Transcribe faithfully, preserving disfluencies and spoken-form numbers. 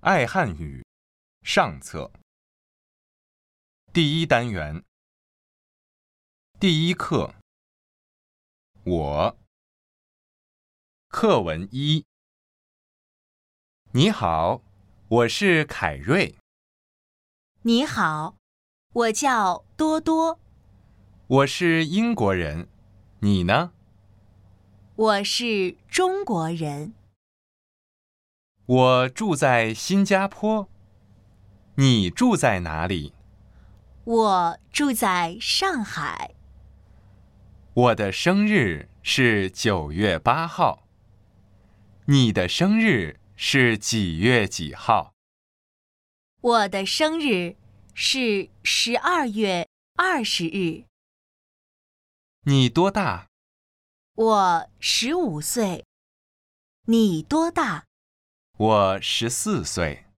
爱汉语上册第一单元第一课我课文一。你好，我是凯瑞。 你好，我叫多多。 我是英国人，你呢？ 我是中国人。 我住在新加坡。你住在哪里？ 我住在上海。 我的生日是九月八号。你的生日是几月几号？ 我的生日是十二月二十日。 你多大？ 我十五岁。你多大？ 我十四岁。